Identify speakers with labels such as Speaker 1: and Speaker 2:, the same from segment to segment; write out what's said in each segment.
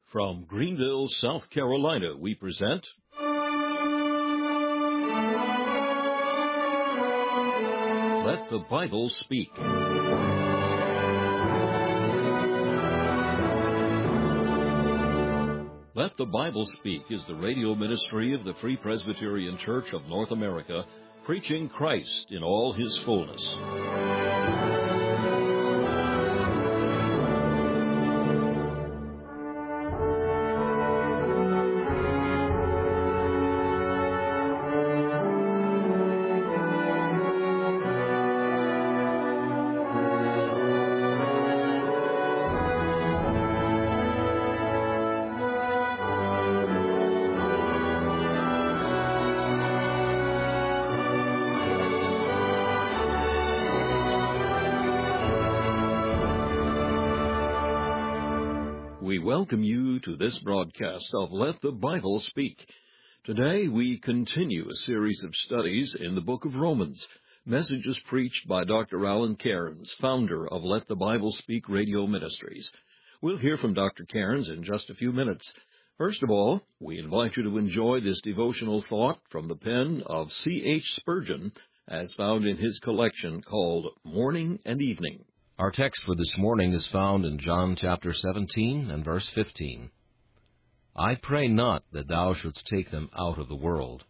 Speaker 1: From Greenville, South Carolina, we present Let the Bible Speak. Let the Bible Speak is the radio ministry of the Free Presbyterian Church of North America, preaching Christ in all His fullness. We welcome you to this broadcast of Let the Bible Speak. Today we continue a series of studies in the book of Romans, messages preached by Dr. Alan Cairns, founder of Let the Bible Speak Radio Ministries. We'll hear from Dr. Cairns in just a few minutes. First of all, we invite you to enjoy this devotional thought from the pen of C.H. Spurgeon, as found in his collection called Morning and Evening.
Speaker 2: Our text for this morning is found in John chapter 17 and verse 15. I pray not that thou shouldst take them out of the world.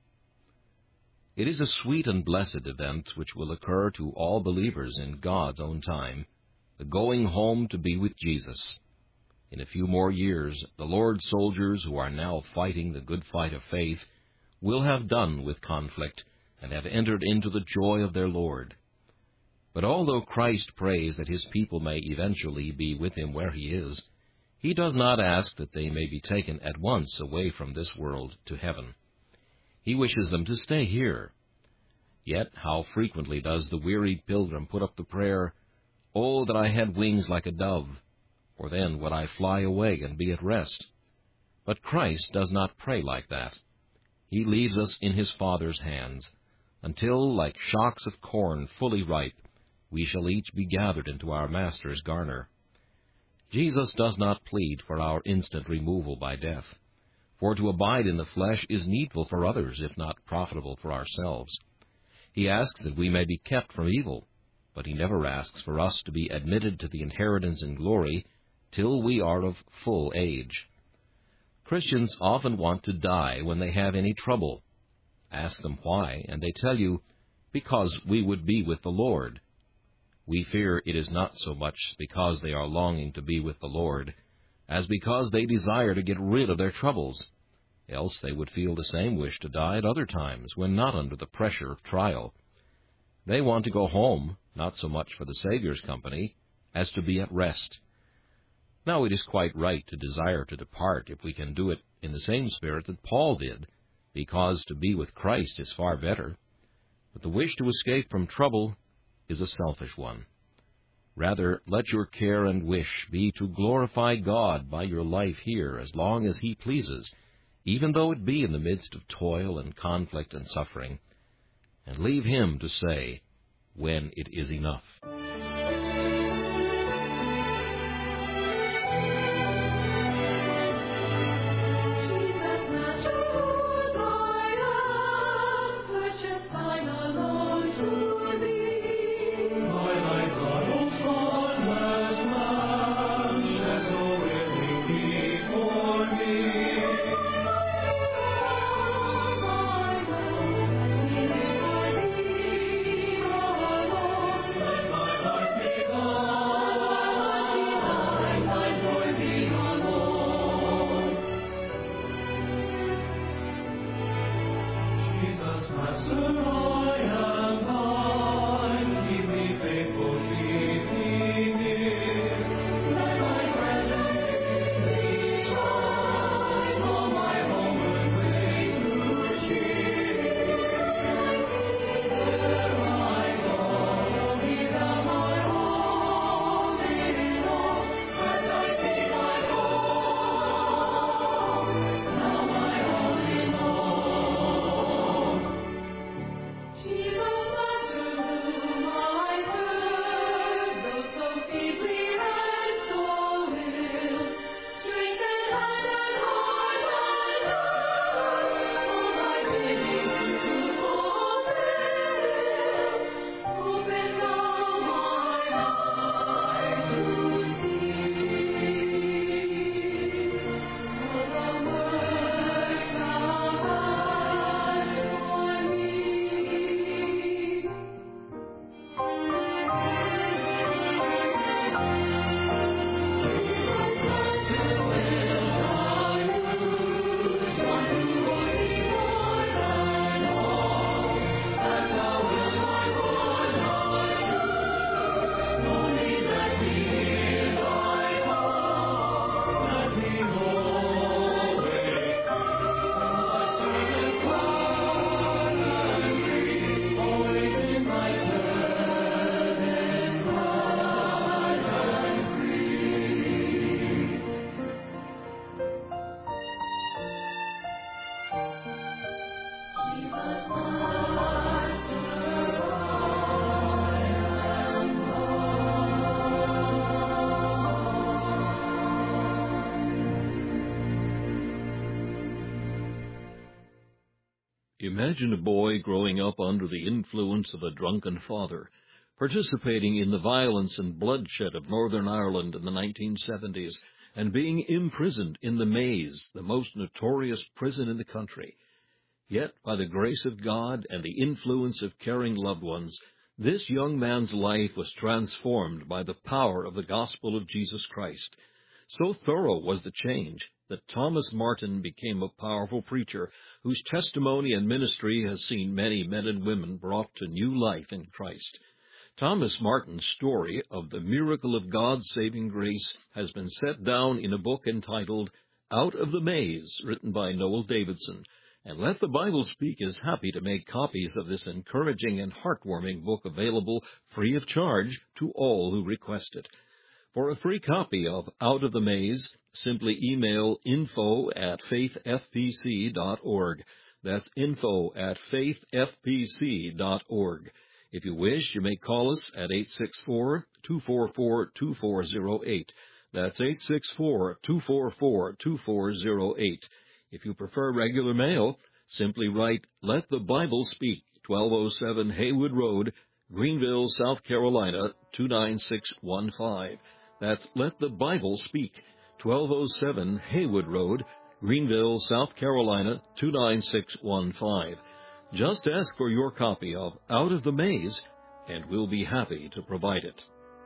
Speaker 2: It is a sweet and blessed event which will occur to all believers in God's own time, the going home to be with Jesus. In a few more years, the Lord's soldiers who are now fighting the good fight of faith will have done with conflict and have entered into the joy of their Lord. But although Christ prays that His people may eventually be with Him where He is, He does not ask that they may be taken at once away from this world to heaven. He wishes them to stay here. Yet how frequently does the wearied pilgrim put up the prayer, "Oh, that I had wings like a dove, for then would I fly away and be at rest." But Christ does not pray like that. He leaves us in His Father's hands, until, like shocks of corn fully ripe, we shall each be gathered into our Master's garner. Jesus does not plead for our instant removal by death, for to abide in the flesh is needful for others, if not profitable for ourselves. He asks that we may be kept from evil, but He never asks for us to be admitted to the inheritance in glory till we are of full age. Christians often want to die when they have any trouble. Ask them why, and they tell you, because we would be with the Lord. We fear it is not so much because they are longing to be with the Lord, as because they desire to get rid of their troubles. Else they would feel the same wish to die at other times, when not under the pressure of trial. They want to go home, not so much for the Savior's company, as to be at rest. Now it is quite right to desire to depart if we can do it in the same spirit that Paul did, because to be with Christ is far better. But the wish to escape from trouble is a selfish one. Rather, let your care and wish be to glorify God by your life here as long as He pleases, even though it be in the midst of toil and conflict and suffering, and leave Him to say when it is enough.
Speaker 1: Imagine a boy growing up under the influence of a drunken father, participating in the violence and bloodshed of Northern Ireland in the 1970s, and being imprisoned in the Maze, the most notorious prison in the country. Yet, by the grace of God and the influence of caring loved ones, this young man's life was transformed by the power of the gospel of Jesus Christ. So thorough was the change that Thomas Martin became a powerful preacher whose testimony and ministry has seen many men and women brought to new life in Christ. Thomas Martin's story of the miracle of God's saving grace has been set down in a book entitled Out of the Maze, written by Noel Davidson, and Let the Bible Speak is happy to make copies of this encouraging and heartwarming book available free of charge to all who request it. For a free copy of Out of the Maze, simply email info@faithfpc.org. That's info@faithfpc.org. If you wish, you may call us at 864-244-2408. That's 864-244-2408. If you prefer regular mail, simply write Let the Bible Speak, 1207 Haywood Road, Greenville, South Carolina, 29615. That's Let the Bible Speak, 1207 Haywood Road, Greenville, South Carolina, 29615. Just ask for your copy of Out of the Maze, and we'll be happy to provide it.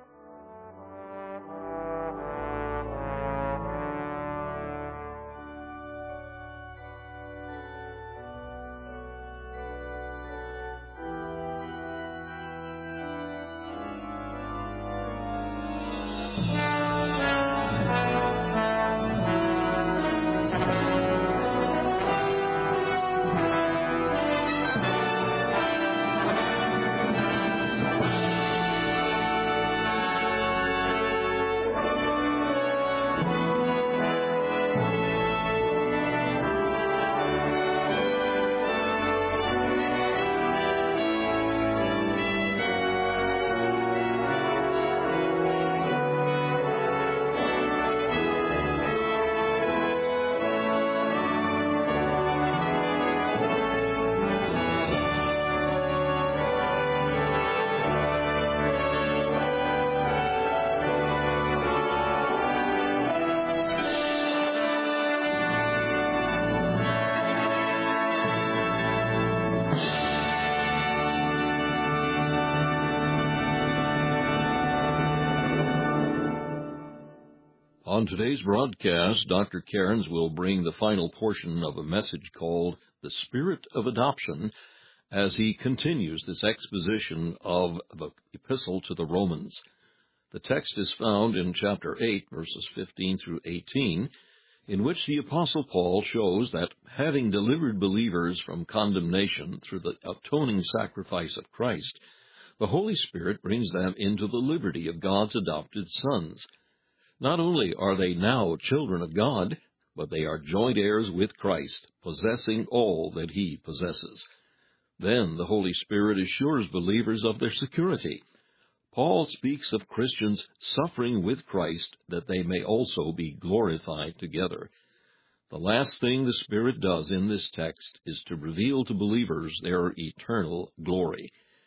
Speaker 1: On today's broadcast, Dr. Cairns will bring the final portion of a message called The Spirit of Adoption as he continues this exposition of the Epistle to the Romans. The text is found in chapter 8, verses 15 through 18, in which the Apostle Paul shows that having delivered believers from condemnation through the atoning sacrifice of Christ, the Holy Spirit brings them into the liberty of God's adopted sons. Not only are they now children of God, but they are joint heirs with Christ, possessing all that he possesses. Then the Holy Spirit assures believers of their security. Paul speaks of Christians suffering with Christ that they may also be glorified together. The last thing the Spirit does in this text is to reveal to believers their eternal glory.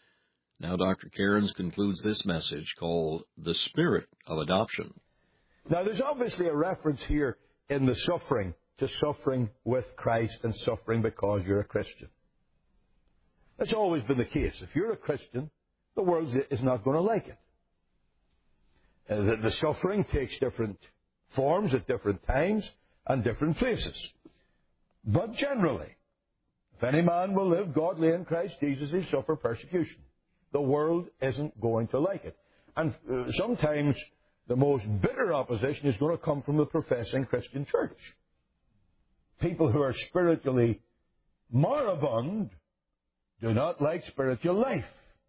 Speaker 1: Now Dr. Cairns concludes this message called The Spirit of Adoption.
Speaker 3: Now, there's obviously a reference here in the suffering to suffering with Christ and suffering because you're a Christian. That's always been the case. If you're a Christian, the world is not going to like it. The suffering takes different forms at different times and different places. But generally, if any man will live godly in Christ Jesus, he'll suffer persecution. The world isn't going to like it. And sometimes the most bitter opposition is going to come from the professing Christian church. People who are spiritually moribund do not like spiritual life.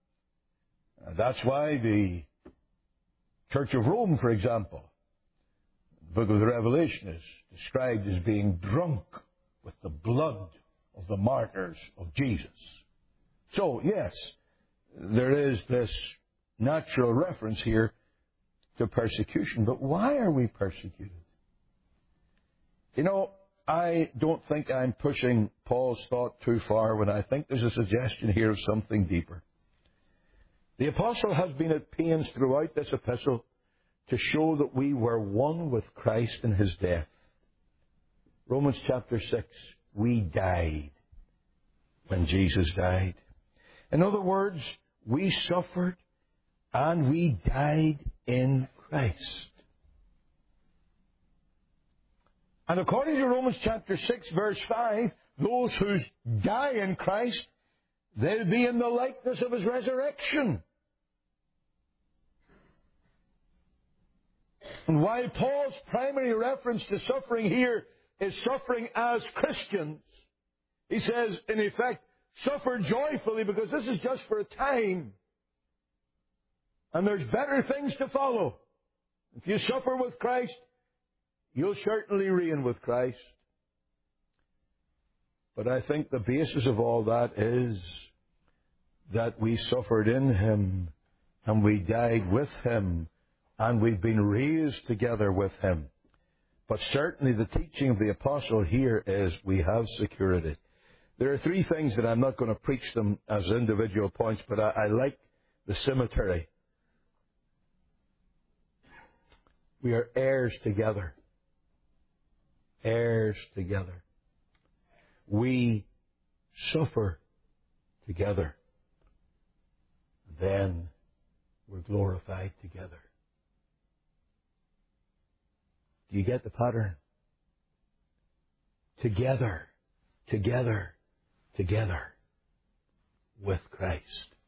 Speaker 3: That's why the Church of Rome, for example, the book of the Revelation is described as being drunk with the blood of the martyrs of Jesus. So, yes, there is this natural reference here to persecution. But why are we persecuted? You know, I don't think I'm pushing Paul's thought too far when I think there's a suggestion here of something deeper. The apostle has been at pains throughout this epistle to show that we were one with Christ in his death. Romans chapter 6, we died when Jesus died. In other words, we suffered and we died in Christ. And according to Romans chapter 6, verse 5, those who die in Christ, they'll be in the likeness of his resurrection. And while Paul's primary reference to suffering here is suffering as Christians, he says, in effect, suffer joyfully because this is just for a time. And there's better things to follow. If you suffer with Christ, you'll certainly reign with Christ. But I think the basis of all that is that we suffered in him and we died with him and we've been raised together with him. But certainly the teaching of the apostle here is we have security. There are three things that I'm not going to preach them as individual points, but I like the symmetry. We are heirs together. Heirs together. We suffer together. Then we're glorified together. Do you get the pattern? Together, together, together with Christ.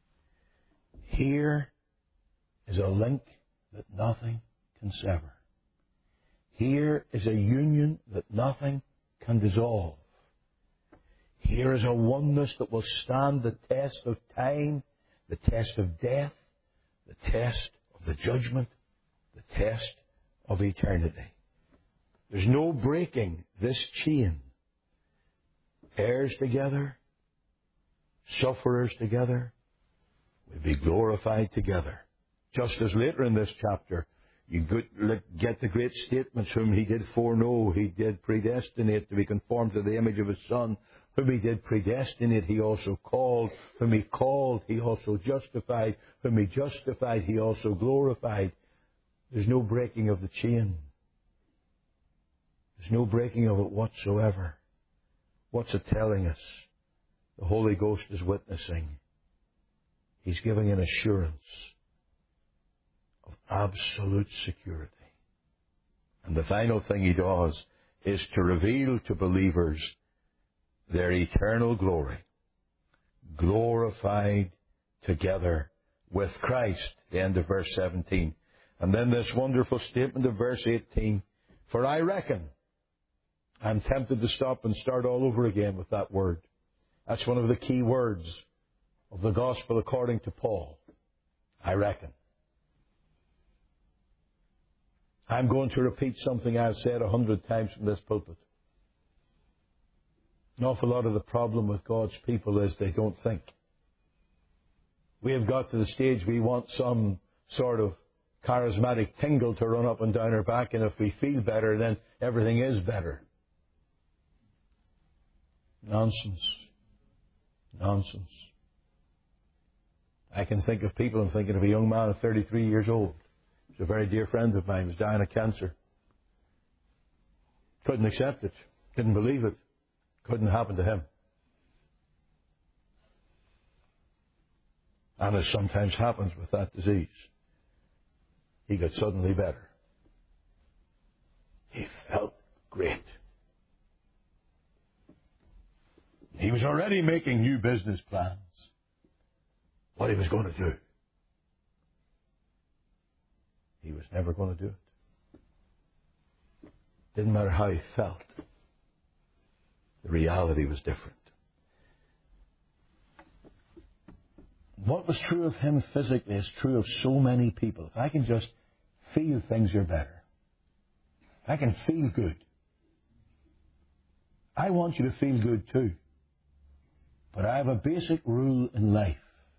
Speaker 3: Here is a link that nothing can sever. Here is a union that nothing can dissolve. Here is a oneness that will stand the test of time, the test of death, the test of the judgment, the test of eternity. There's no breaking this chain. Heirs together, sufferers together, we'll be glorified together. Just as later in this chapter, you get the great statements, whom he did foreknow, he did predestinate to be conformed to the image of his Son. Whom he did predestinate, he also called. Whom he called, he also justified. Whom he justified, he also glorified. There's no breaking of the chain. There's no breaking of it whatsoever. What's it telling us? The Holy Ghost is witnessing. He's giving an assurance of absolute security. And the final thing he does is to reveal to believers their eternal glory, glorified together with Christ. The end of verse 17. And then this wonderful statement of verse 18, for I reckon. I'm tempted to stop and start all over again with that word. That's one of the key words of the gospel according to Paul. I reckon. I'm going to repeat something I've said 100 times from this pulpit. An awful lot of the problem with God's people is they don't think. We have got to the stage we want some sort of charismatic tingle to run up and down our back, and if we feel better, then everything is better. Nonsense. Nonsense. I can think of people, I'm thinking of a young man of 33 years old. He's a very dear friend of mine. He was dying of cancer. Couldn't accept it. Didn't believe it. Couldn't happen to him. And as sometimes happens with that disease, he got suddenly better. He felt great. He was already making new business plans. What he was going to do. He was never going to do it. Didn't matter how he felt. The reality was different. What was true of him physically is true of so many people. If I can just feel things are better. If I can feel good. I want you to feel good too. But I have a basic rule in life.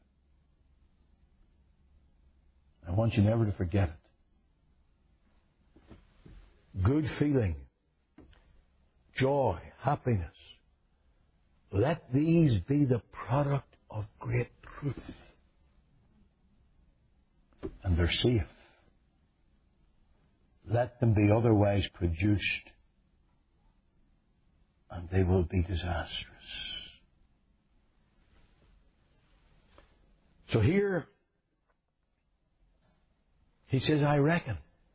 Speaker 3: I want you never to forget it. Good feeling joy, happiness. Let these be the product of great truth. And they're safe. Let them be otherwise produced, and they will be disastrous. So here, he says, I reckon.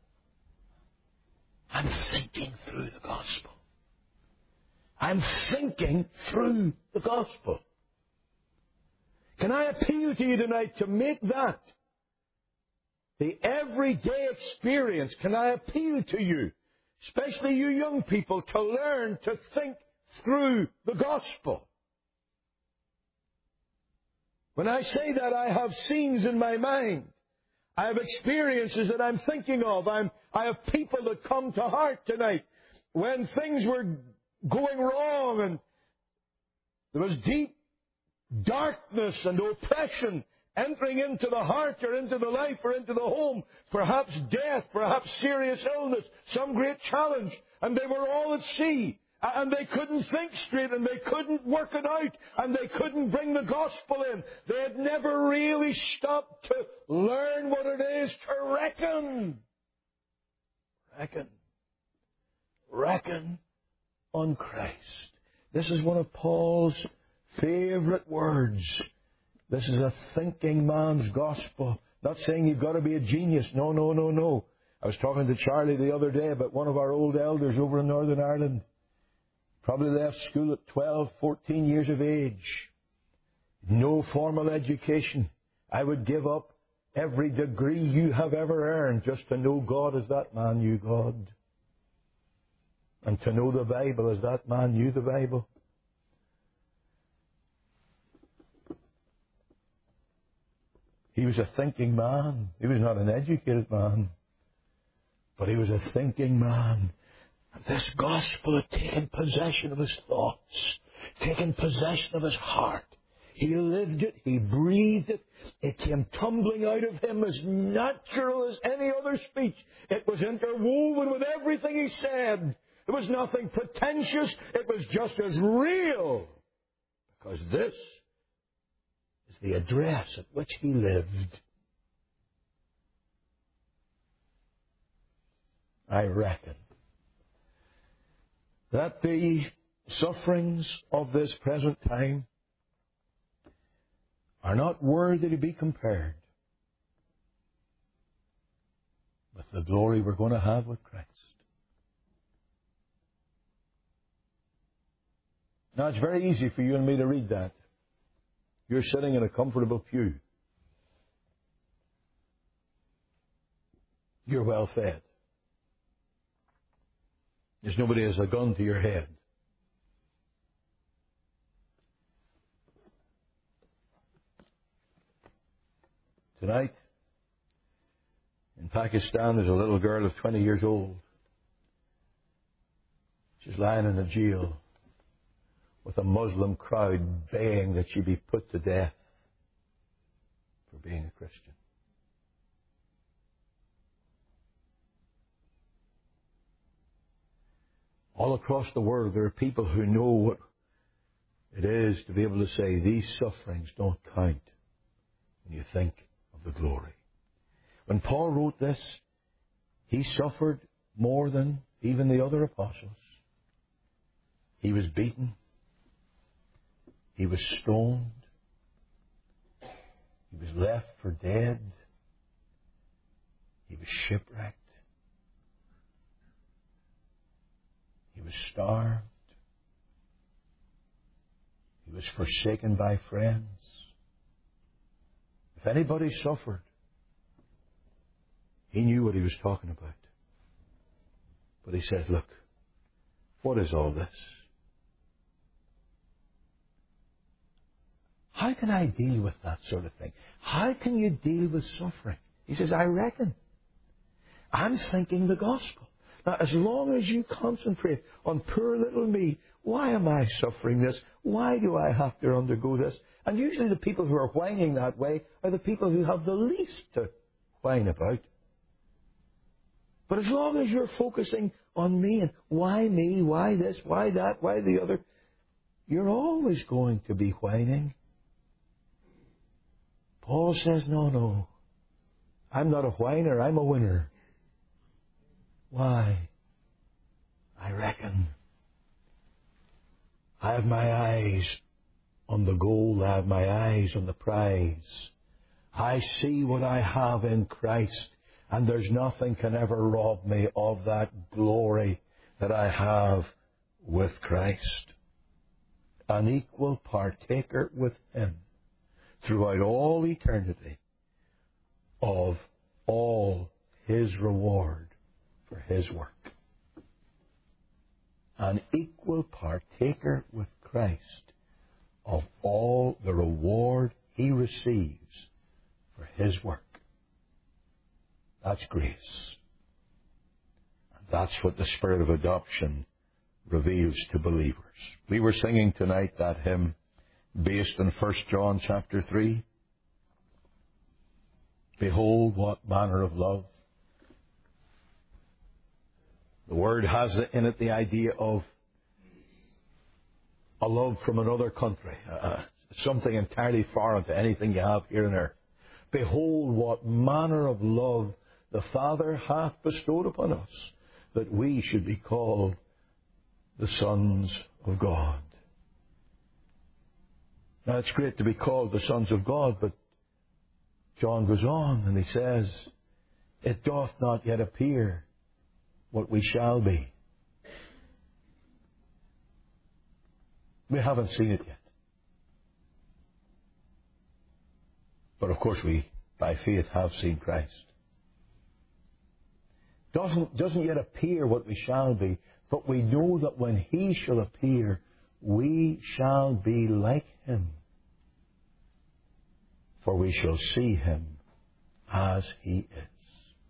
Speaker 3: I'm thinking through the gospel. I'm thinking through the gospel. Can I appeal to you tonight to make that the everyday experience? Can I appeal to you, especially you young people, to learn to think through the gospel? When I say that, I have scenes in my mind. I have experiences that I'm thinking of. I have people that come to heart tonight when things were going wrong and there was deep darkness and oppression entering into the heart or into the life or into the home, perhaps death, perhaps serious illness, some great challenge, and they were all at sea, and they couldn't think straight, and they couldn't work it out, and they couldn't bring the gospel in. They had never really stopped to learn what it is to reckon. Reckon on Christ. This is one of Paul's favorite words. This is a thinking man's gospel. Not saying you've got to be a genius. No. I was talking to Charlie the other day about one of our old elders over in Northern Ireland. Probably left school at 12, 14 years of age. No formal education. I would give up every degree you have ever earned just to know God as that man knew God. And to know the Bible as that man knew the Bible. He was a thinking man. He was not an educated man. But he was a thinking man. And this gospel had taken possession of his thoughts, taken possession of his heart. He lived it. He breathed it. It came tumbling out of him as natural as any other speech. It was interwoven with everything he said. There was nothing pretentious. It was just as real. Because this is the address at which he lived. I reckon that the sufferings of this present time are not worthy to be compared with the glory we're going to have with Christ. Now, it's very easy for you and me to read that. You're sitting in a comfortable pew. You're well fed. There's nobody has a gun to your head. Tonight, in Pakistan, there's a little girl of 20 years old. She's lying in a jail with a Muslim crowd baying that she be put to death for being a Christian. All across the world, there are people who know what it is to be able to say, these sufferings don't count when you think of the glory. When Paul wrote this, he suffered more than even the other apostles. He was beaten. He was stoned. He was left for dead. He was shipwrecked. He was starved. He was forsaken by friends. If anybody suffered, he knew what he was talking about. But he says, look, what is all this? How can I deal with that sort of thing? How can you deal with suffering? He says, I reckon. I'm thinking the gospel. Now, as long as you concentrate on poor little me, why am I suffering this? Why do I have to undergo this? And usually the people who are whining that way are the people who have the least to whine about. But as long as you're focusing on me, and why me, why this, why that, why the other. You're always going to be whining. Paul says, no, I'm not a whiner, I'm a winner. Why? I reckon I have my eyes on the goal, I have my eyes on the prize. I see what I have in Christ, and there's nothing can ever rob me of that glory that I have with Christ. An equal partaker with Him throughout all eternity of all His reward for His work. An equal partaker with Christ of all the reward He receives for His work. That's grace. And that's what the Spirit of adoption reveals to believers. We were singing tonight that hymn based on 1 John chapter 3. Behold what manner of love. The word has in it the idea of a love from another country, something entirely foreign to anything you have here on earth. Behold what manner of love the Father hath bestowed upon us, that we should be called the sons of God. Now, it's great to be called the sons of God, but John goes on and he says, it doth not yet appear what we shall be. We haven't seen it yet. But of course we, by faith, have seen Christ. Doesn't yet appear what we shall be, but we know that when He shall appear, we shall be like Him. For we shall see Him as He is.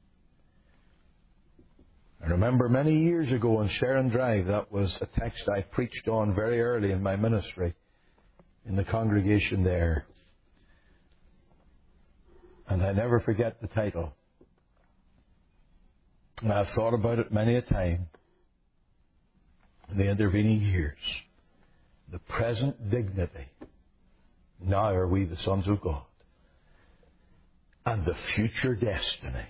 Speaker 3: I remember many years ago on Sharon Drive, that was a text I preached on very early in my ministry in the congregation there. And I never forget the title. And I've thought about it many a time in the intervening years. The present dignity. Now are we the sons of God. And the future destiny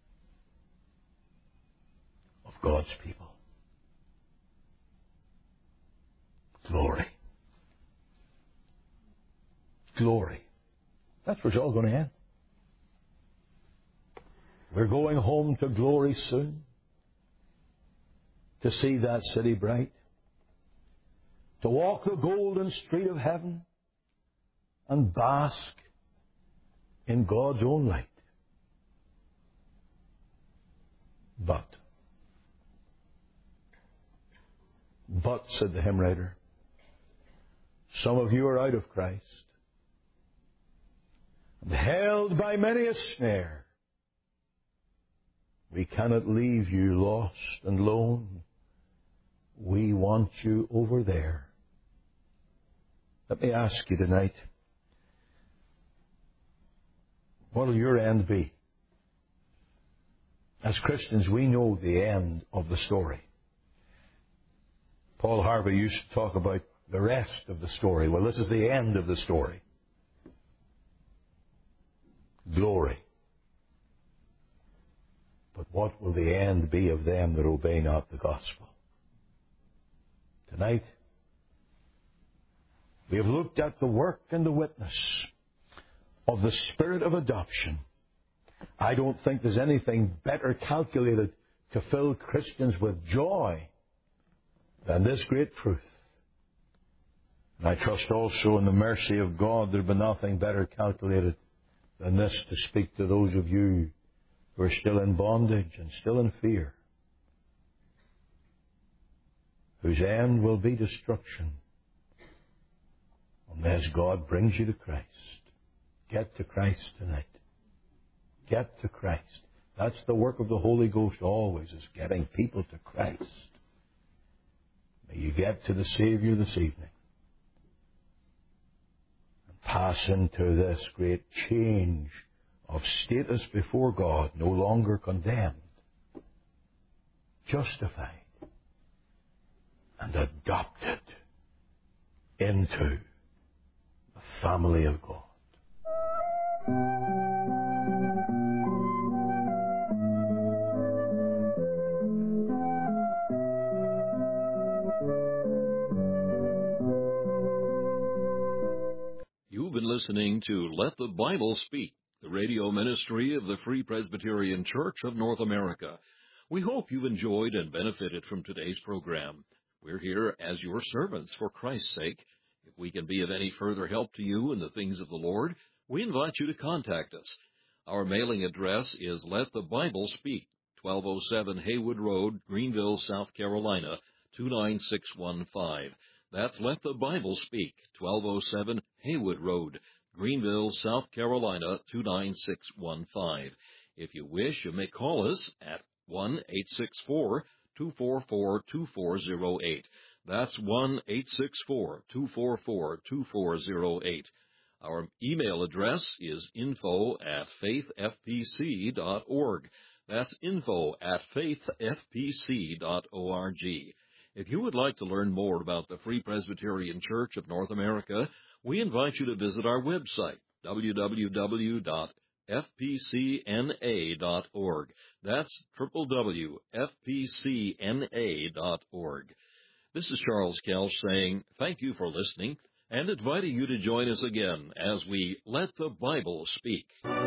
Speaker 3: of God's people. Glory. Glory. That's where it's all going to end. We're going home to glory soon, to see that city bright, to walk the golden street of heaven and bask in God's own light. But, said the hymn writer, some of you are out of Christ and held by many a snare. We cannot leave you lost and lone. We want you over there. Let me ask you tonight, what will your end be? As Christians, we know the end of the story. Paul Harvey used to talk about the rest of the story. Well, this is the end of the story. Glory. But what will the end be of them that obey not the gospel? Tonight, we have looked at the work and the witness of the Spirit of adoption. I don't think there's anything better calculated to fill Christians with joy than this great truth. And I trust also in the mercy of God there will be nothing better calculated than this to speak to those of you who are still in bondage and still in fear, whose end will be destruction, unless God brings you to Christ. Get to Christ tonight. Get to Christ. That's the work of the Holy Ghost always, is getting people to Christ. May you get to the Savior this evening and pass into this great change of status before God, no longer condemned, justified, and adopted into the family of God.
Speaker 1: You've been listening to Let the Bible Speak, the radio ministry of the Free Presbyterian Church of North America. We hope you've enjoyed and benefited from today's program. We're here as your servants for Christ's sake. If we can be of any further help to you in the things of the Lord, we invite you to contact us. Our mailing address is Let the Bible Speak, 1207 Haywood Road, Greenville, South Carolina, 29615. That's Let the Bible Speak, 1207 Haywood Road, Greenville, South Carolina, 29615. If you wish, you may call us at 1-864-244-2408. That's 1-864-244-2408. Our email address is info@faithfpc.org. That's info@faithfpc.org. If you would like to learn more about the Free Presbyterian Church of North America, we invite you to visit our website, www.fpcna.org. That's www.fpcna.org. This is Charles Kelch saying thank you for listening and inviting you to join us again as we Let the Bible Speak.